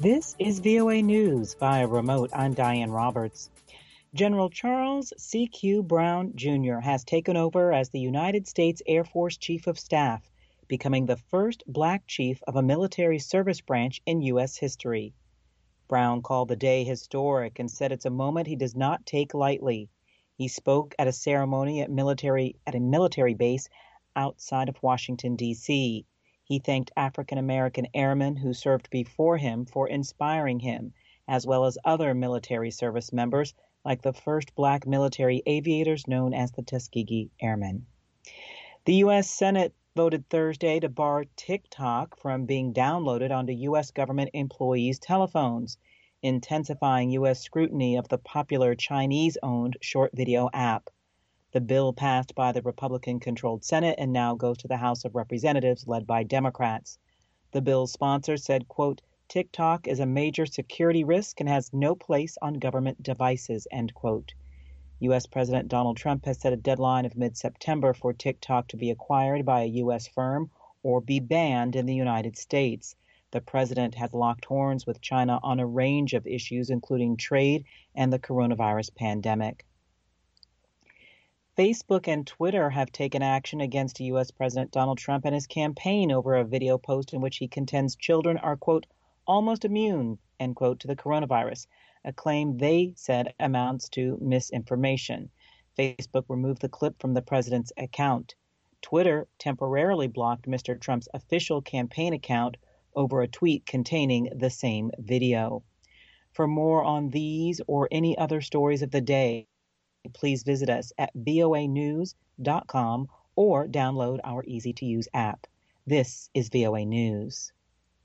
This is VOA News via remote. I'm Diane Roberts. General Charles C.Q. Brown Jr. has taken over as the United States Air Force Chief of Staff, becoming the first Black chief of a military service branch in U.S. history. Brown called the day historic and said it's a moment he does not take lightly. He spoke at a ceremony at a military base outside of Washington, D.C. He thanked African American airmen who served before him for inspiring him, as well as other military service members like the first Black military aviators known as the Tuskegee Airmen. The U.S. Senate voted Thursday to bar TikTok from being downloaded onto U.S. government employees' telephones, intensifying U.S. scrutiny of the popular Chinese-owned short video app. The bill passed by the Republican-controlled Senate and now goes to the House of Representatives led by Democrats. The bill's sponsor said, quote, TikTok is a major security risk and has no place on government devices, end quote. U.S. President Donald Trump has set a deadline of mid-September for TikTok to be acquired by a U.S. firm or be banned in the United States. The president has locked horns with China on a range of issues, including trade and the coronavirus pandemic. Facebook and Twitter have taken action against U.S. President Donald Trump and his campaign over a video post in which he contends children are, quote, almost immune, end quote, to the coronavirus, a claim they said amounts to misinformation. Facebook removed the clip from the president's account. Twitter temporarily blocked Mr. Trump's official campaign account over a tweet containing the same video. For more on these or any other stories of the day, please visit us at voanews.com or download our easy-to-use app. This is VOA News.